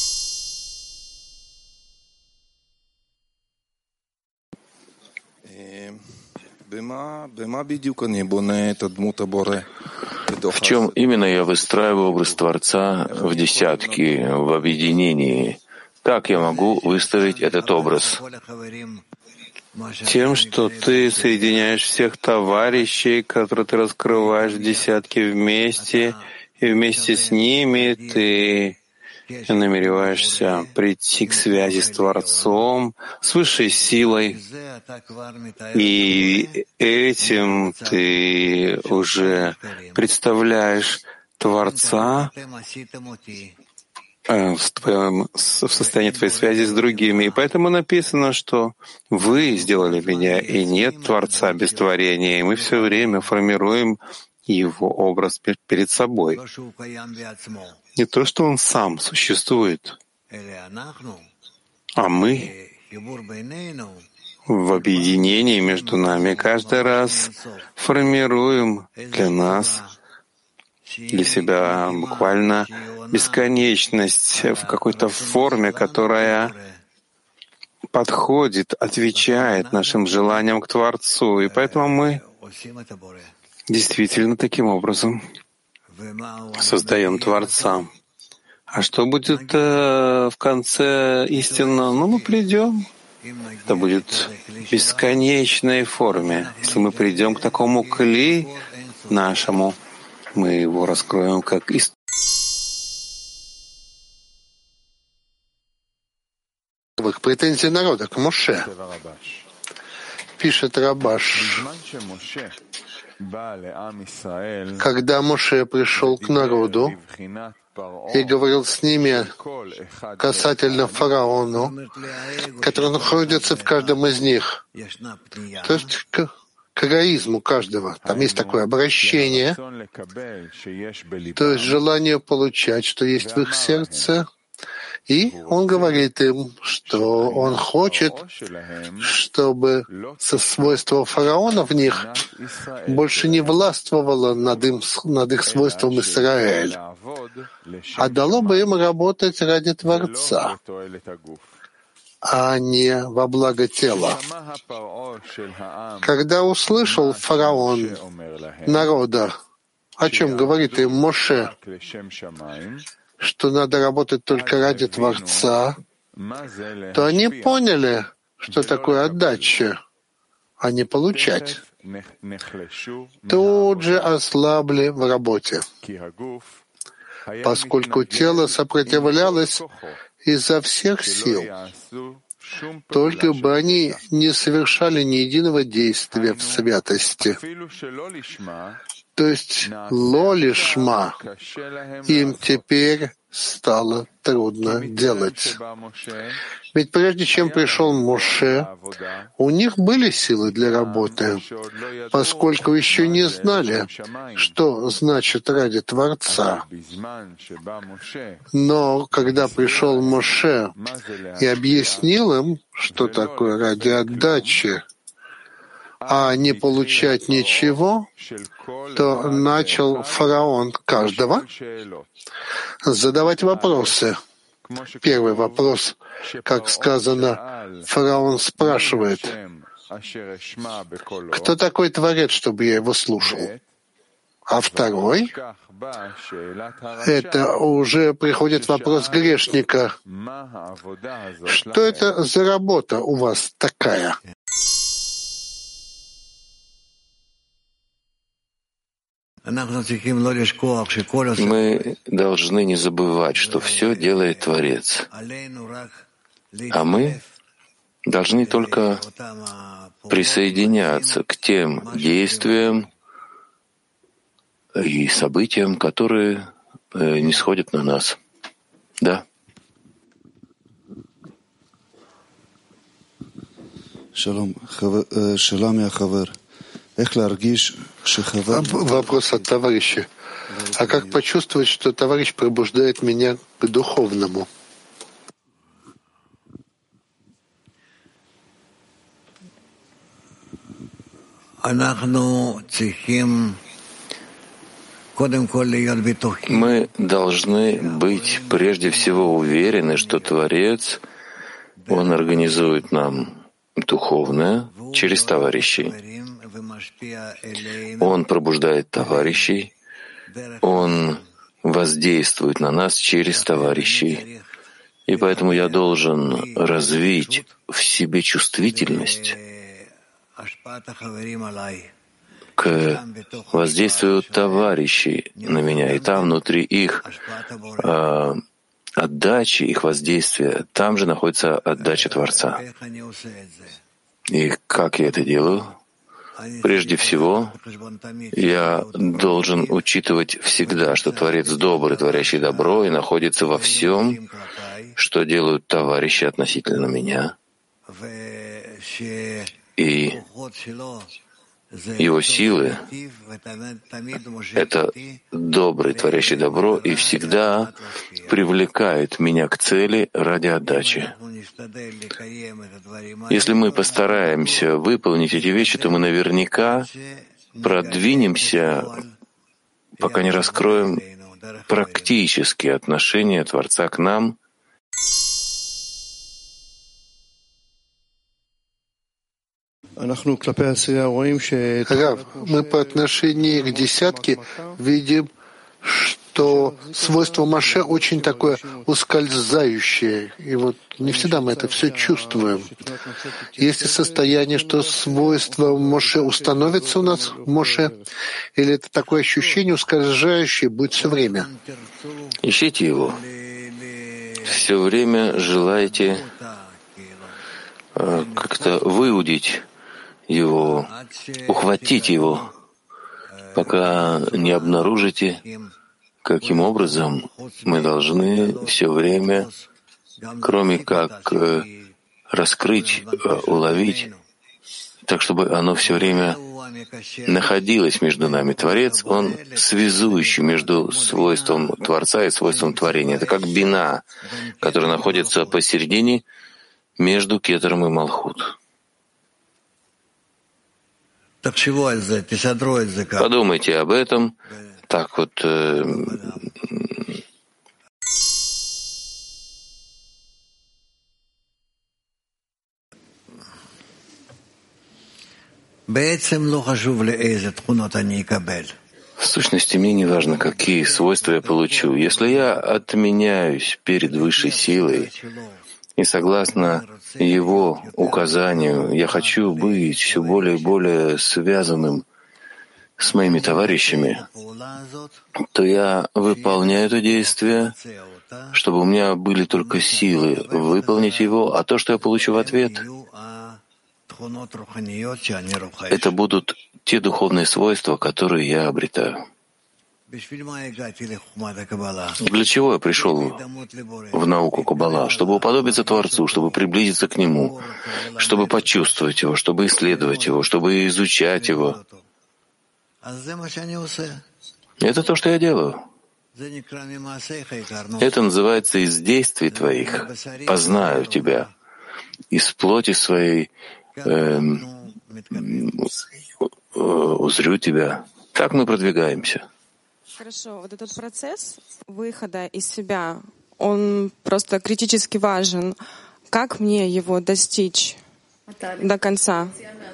В чем именно я выстраиваю образ Творца в десятке, в объединении? Как я могу выставить этот образ? Тем, что ты соединяешь всех товарищей, которые ты раскрываешь в десятке вместе, и вместе с ними ты намереваешься прийти к связи с Творцом, с высшей силой, и этим ты уже представляешь Творца в состоянии твоей связи с другими. И поэтому написано, что вы сделали меня, и нет Творца без творения, и мы все время формируем его образ перед собой. Не то, что он сам существует, а мы в объединении между нами каждый раз формируем для нас, для себя буквально бесконечность в какой-то форме, которая подходит, отвечает нашим желаниям к Творцу. И поэтому мы действительно таким образом создаем Творца. А что будет в конце истинно? Мы придем. Это будет в бесконечной форме. Если мы придем к такому кли нашему, мы его раскроем как претензии народа к Моше. Пишет Рабаш. Когда Моше пришел к народу и говорил с ними касательно фараону, который находится в каждом из них, то есть к эгоизму каждого. Там есть такое обращение, то есть желание получать, что есть в их сердце. И он говорит им, что он хочет, чтобы свойство фараона в них больше не властвовало над их свойством Израиль, а дало бы им работать ради Творца, а не во благо тела. Когда услышал фараон народа, о чем говорит им Моше, что надо работать только ради Творца, то они поняли, что такое отдача, а не получать. Тут же ослабли в работе, поскольку тело сопротивлялось изо всех сил, только бы они не совершали ни единого действия в святости. То есть ло-лишма им теперь стало трудно делать. Ведь прежде чем пришел Моше, у них были силы для работы, поскольку еще не знали, что значит ради Творца. Но когда пришел Моше и объяснил им, что такое ради отдачи, а не получать ничего, то начал фараон каждого задавать вопросы. Первый вопрос, как сказано, фараон спрашивает, кто такой Творец, чтобы я его слушал? А второй, это уже приходит вопрос грешника. Что это за работа у вас такая? Мы должны не забывать, что все делает Творец, а мы должны только присоединяться к тем действиям и событиям, которые нисходят на нас. Да. Вопрос от товарища. А как почувствовать, что товарищ пробуждает меня к духовному? Мы должны быть прежде всего уверены, что Творец, Он организует нам духовное через товарищей. Он пробуждает товарищей, Он воздействует на нас через товарищей. И поэтому я должен развить в себе чувствительность к воздействию товарищей на меня. И там, внутри их отдачи, их воздействия, там же находится отдача Творца. И как я это делаю? Прежде всего, я должен учитывать всегда, что Творец добрый, творящий добро, и находится во всем, что делают товарищи относительно меня. И его силы — это добрый, творящий добро, и всегда привлекает меня к цели ради отдачи. Если мы постараемся выполнить эти вещи, то мы наверняка продвинемся, пока не раскроем практические отношения Творца к нам. Рав, мы по отношению к десятке видим, что свойство Моше очень такое ускользающее. И вот не всегда мы это все чувствуем. Есть ли состояние, что свойство Моше установится у нас в Моше? Или это такое ощущение ускользающее будет все время? Ищите его. Все время желаете как-то выудить его, ухватить его, пока не обнаружите, каким образом мы должны все время, кроме как раскрыть, уловить, так, чтобы оно все время находилось между нами. Творец, он связующий между свойством Творца и свойством творения. Это как бина, которая находится посередине между Кетером и Малхут. Подумайте об этом. Так вот. В сущности, мне не важно, какие свойства я получу. Если я отменяюсь перед высшей силой, и согласно его указанию я хочу быть все более и более связанным с моими товарищами, то я выполняю это действие, чтобы у меня были только силы выполнить его, а то, что я получу в ответ, это будут те духовные свойства, которые я обретаю. Для чего я пришел в науку Каббала? Чтобы уподобиться Творцу, чтобы приблизиться к Нему, чтобы почувствовать Его, чтобы исследовать Его, чтобы изучать Его. Это то, что я делаю. Это называется «из действий твоих познаю тебя, из плоти своей узрю тебя». Так мы продвигаемся. Хорошо, вот этот процесс выхода из себя, он просто критически важен. Как мне его достичь до конца?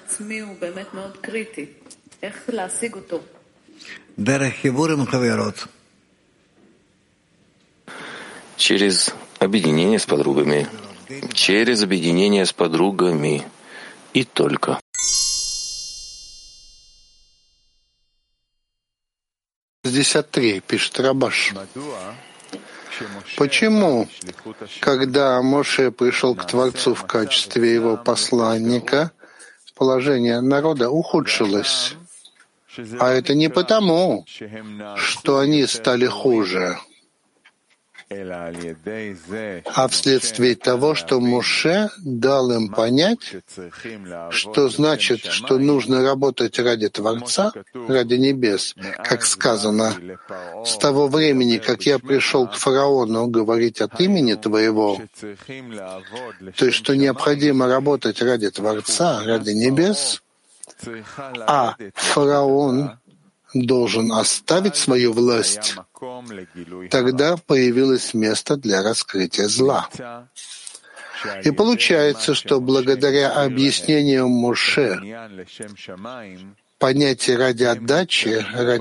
Через объединение с подругами. Через объединение с подругами. И только. 63, пишет Рабаш. Почему, когда Моше пришел к Творцу в качестве его посланника, положение народа ухудшилось? А это не потому, что они стали хуже, а вследствие того, что Моше дал им понять, что значит, что нужно работать ради Творца, ради небес, как сказано, с того времени, как я пришел к фараону говорить от имени твоего, то есть, что необходимо работать ради Творца, ради небес, а фараон должен оставить свою власть, тогда появилось место для раскрытия зла. И получается, что благодаря объяснению Моше понятие ради отдачи,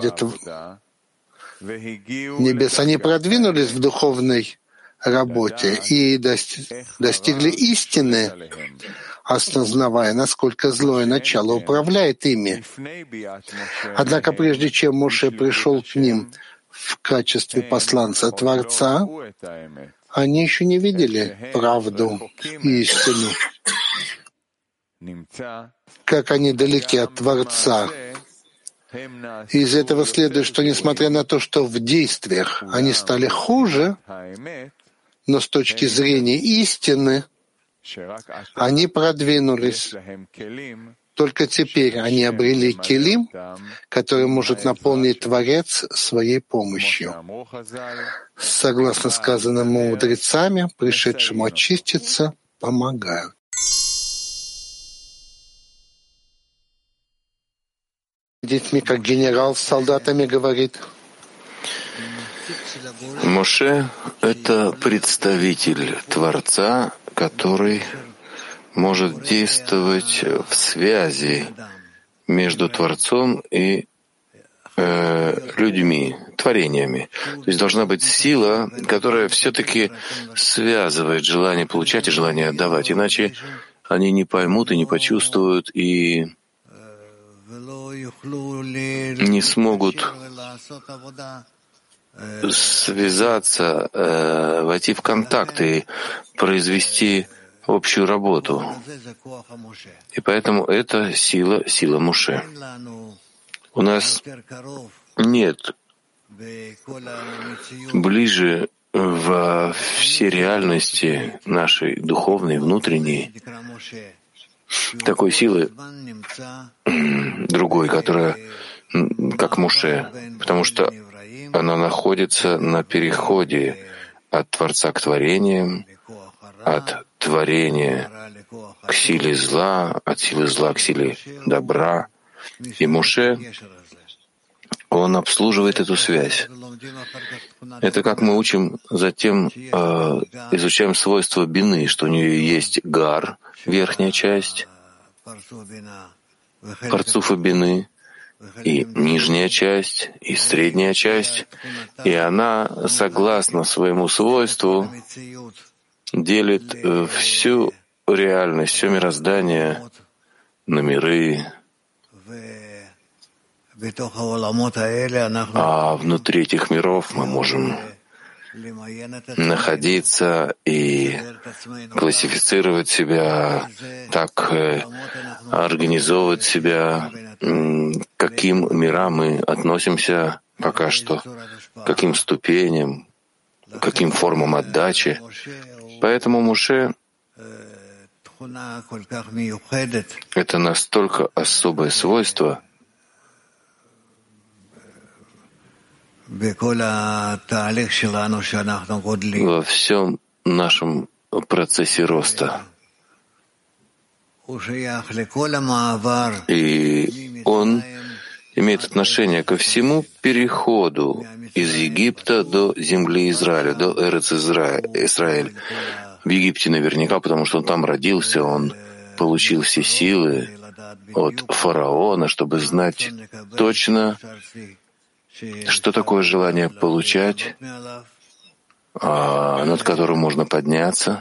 небес, они продвинулись в духовной работе и достигли истины, осознавая, насколько злое начало управляет ими. Однако прежде чем Моше пришел к ним в качестве посланца Творца, они еще не видели правду и истину. Как они далеки от Творца. Из этого следует, что несмотря на то, что в действиях они стали хуже, но с точки зрения истины они продвинулись. Только теперь они обрели келим, который может наполнить Творец своей помощью. Согласно сказанному мудрецами, пришедшему очиститься помогают. Детьми, как генерал с солдатами говорит. Моше — это представитель Творца, который может действовать в связи между Творцом и людьми, творениями. То есть должна быть сила, которая все-таки связывает желание получать и желание отдавать. Иначе они не поймут и не почувствуют, и не смогут связаться, войти в контакт и произвести общую работу. И поэтому это сила Моше. У нас нет ближе во всей реальности нашей духовной, внутренней, такой силы другой, которая как Моше, потому что она находится на переходе от Творца к творениям, от творения к силе зла, от силы зла к силе добра. И Моше, он обслуживает эту связь. Это как мы учим, затем изучаем свойства бины, что у нее есть гар, верхняя часть, парцуфа бины, и нижняя часть, и средняя часть, и она, согласно своему свойству, делит всю реальность, все мироздание на миры. А внутри этих миров мы можем находиться и классифицировать себя, так организовывать себя, к каким мирам мы относимся пока что, к каким ступеням, к каким формам отдачи. Поэтому Моше — это настолько особое свойство во всем нашем процессе роста. И он имеет отношение ко всему переходу из Египта до земли Израиля, до Эрец-Исраэль. В Египте наверняка, потому что он там родился, он получил все силы от фараона, чтобы знать точно, что такое желание получать, над которым можно подняться.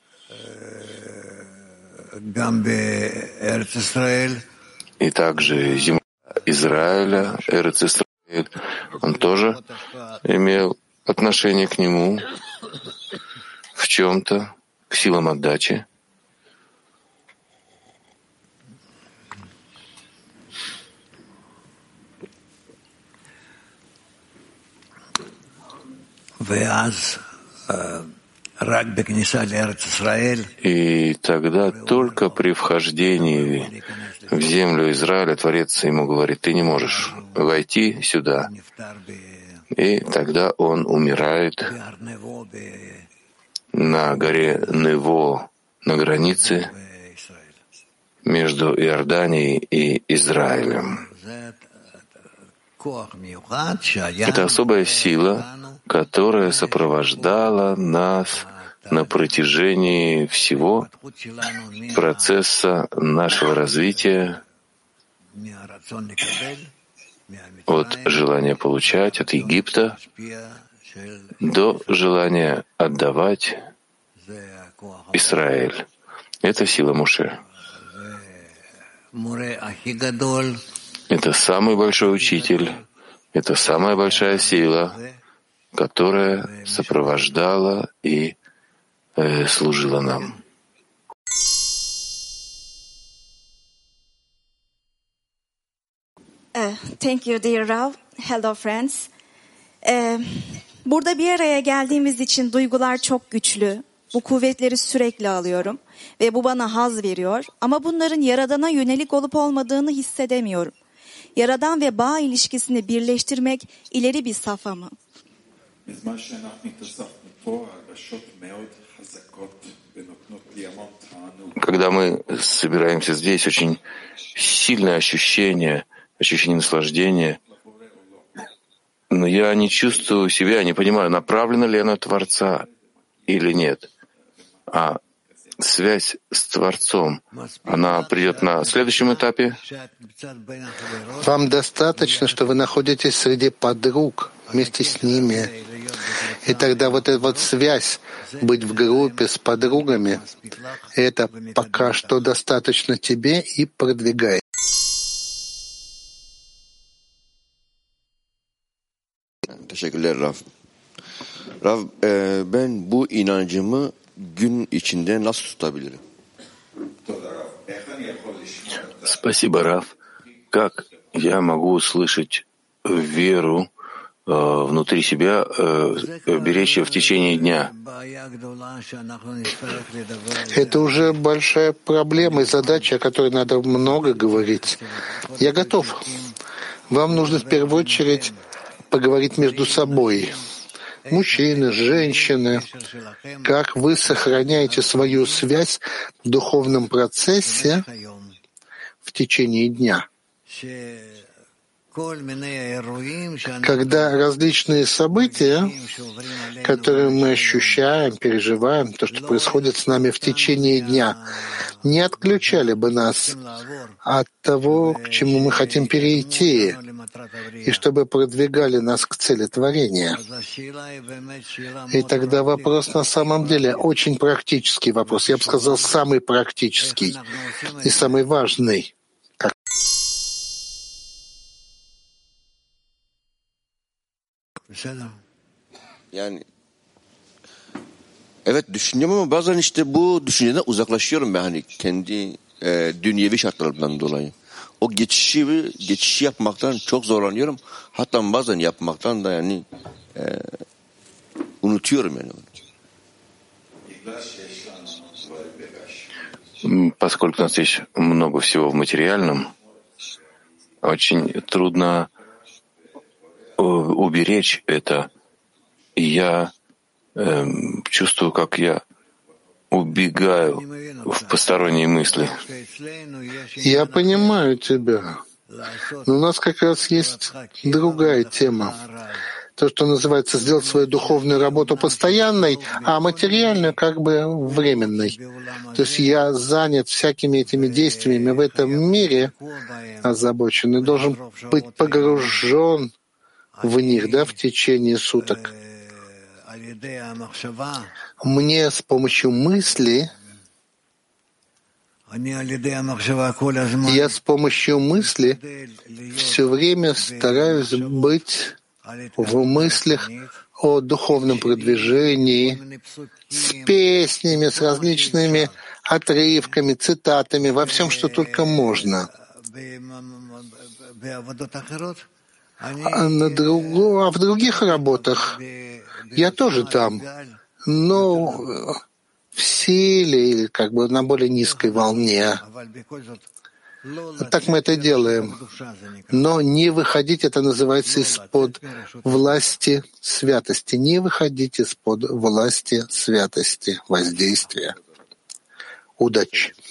И также земля Израиля, Эрец-Исраэль, он тоже имел отношение к нему в чем-то, к силам отдачи. И тогда только при вхождении в землю Израиля Творец ему говорит: ты не можешь войти сюда. И тогда он умирает на горе Нево, на границе между Иорданией и Израилем. Это особая сила, которая сопровождала нас на протяжении всего процесса нашего развития от желания получать от Египта до желания отдавать Израиль. Это сила Моше. Это самый большой учитель, это самая большая сила, которая сопровождала и служила нам. Thank you, dear Rav. Hello, friends. Burada bir araya geldiğimiz için duygular çok güçlü. Bu kuvvetleri sürekli alıyorum ve bu bana haz veriyor. Ama bunların Yaradan'a yönelik olup olmadığını hissedemiyorum. Yaradan ve bağ ilişkisini birleştirmek ileri bir safa mı? Когда мы собираемся здесь, очень сильное ощущение наслаждения, но я не чувствую себя, не понимаю, направлено ли оно Творца или нет. А связь с Творцом, она придет на следующем этапе? Вам достаточно, что вы находитесь среди подруг, вместе с ними. И тогда вот эта вот связь, быть в группе с подругами, это пока что достаточно тебе и продвигает. Teşekkürler Rav. Rav, ben bu inancımı gün içinde nasıl tutabilirim? Спасибо, Рав. Как я могу услышать веру внутри себя, беречь ее в течение дня? Это уже большая проблема и задача, о которой надо много говорить. Я готов. Вам нужно в первую очередь поговорить между собой. Мужчины, женщины, как вы сохраняете свою связь в духовном процессе в течение дня. Когда различные события, которые мы ощущаем, переживаем, то, что происходит с нами в течение дня, не отключали бы нас от того, к чему мы хотим перейти, и чтобы продвигали нас к цели творения. И тогда вопрос на самом деле очень практический вопрос. Я бы сказал, самый практический и самый важный. Yani evet düşünüyorum ama bazen işte bu düşünceden uzaklaşıyorum ben hani kendi dünyevi şartlarımdan dolayı. O geçişi yapmaktan çok zorlanıyorum. Hatta bazen yapmaktan da yani unutuyorum yani. Поскольку у нас есть много всего в материальном, очень трудно уберечь это. И я чувствую, как я убегаю в посторонние мысли. Я понимаю тебя. Но у нас как раз есть другая тема. То, что называется сделать свою духовную работу постоянной, а материальную как бы временной. То есть я занят всякими этими действиями в этом мире, озабочен, и должен быть погружен в них, да, в течение суток. Мне с помощью мысли, я с помощью мысли все время стараюсь быть в мыслях о духовном продвижении, с песнями, с различными отрывками, цитатами, во всем, что только можно. А в других работах я тоже там, но в силе или как бы на более низкой волне. Так мы это делаем. Но не выходить, это называется, из-под власти святости. Не выходить из-под власти святости, воздействия. Удачи.